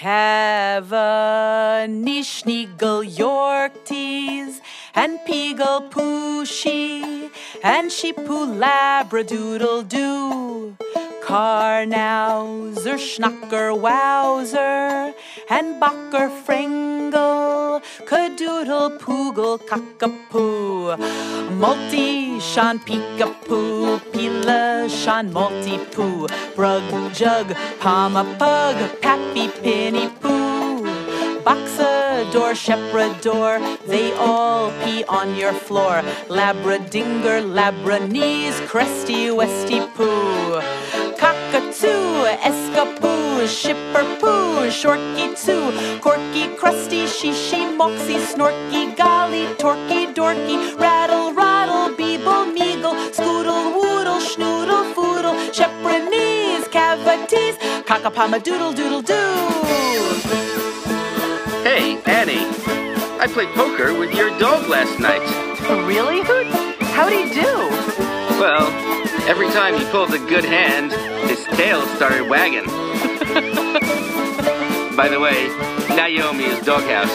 Cavanischnigel, Yorkties, and Peagle Pooshy, and Sheepoo Labradoodle-doo, Karnauser, Schnacker, Wowzer, and Bacher, Fringle, Cadoodle, Poogle, Cockapoo, Multi, Shan, Peekapoo, Pila, Shan, Multi-poo, Brug, Jug, Palma, Pug, Pappy, Pinny, Poo, Boxador, Sheprador, they all pee on your floor. Labradinger, Labranese, Cresty, Westy Poo, Cockatoo, Escapoo, Shipperpoo, Shorky Too, Corky, Crusty, Shishi, Moxie, Snorky, Golly, Torky, Dorky, Rattle, Rattle, Beeble, Meagle, Scoodle, Woodle, Schnoodle, Foodle, Shepranese, Cavities, Cockapama, Doodle, Doodle, Doo. Hey, Annie, I played poker with your dog last night. Really, Hoot? How'd he do? Well, every time he pulled a good hand, his tail started wagging. By the way, now you owe me his doghouse.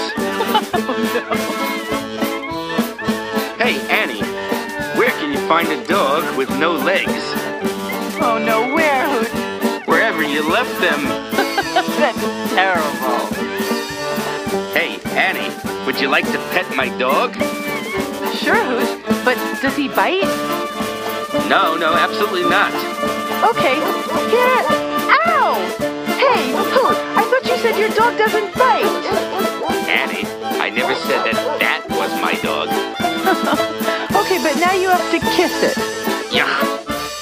Hey, Annie, where can you find a dog with no legs? Oh no, where, Hoot? Wherever you left them. That's terrible. Hey, Annie, would you like to pet my dog? Sure, Hoot, but does he bite? No, absolutely not. Okay, get it. Ow! Hey, Hoot, I thought you said your dog doesn't bite. Annie, I never said that was my dog. Okay, but now you have to kiss it. Yeah.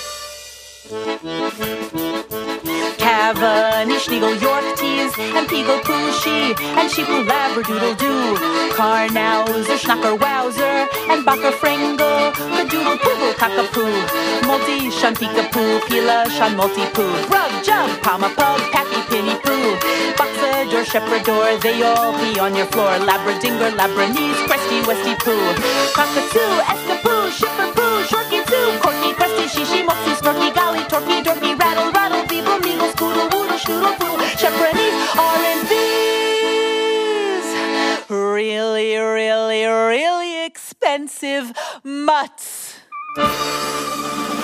Cavanischnigel, Yorkties, and Peagle Pooshy, and Sheepoo Labradoodle-doo, Karnauser, Schnacker, Wowzer, and Bacher, Fringle, Cadoodle, Poogle, Cockapoo, Multi, Shan, Peekapoo, Pila, Shan, Multi-poo, Brug, Jug, Palma, Pug, Pappy, Pinny, Poo, Boxador, Sheprador, they all pee on your floor. Labradinger, Labranese, Cresty, Westy Poo, Cockatoo, Escapoo, Shipperpoo, Shorky Too, Corky, Crusty, Shishi, Moxie, Snorky, Golly, Torky, Dorky, Rattle, Rattle, Beeble, Meagle, Scoodle, Woodle, Schnoodle, Foodle, Shepranese, R&B's really, really, really expensive mutts.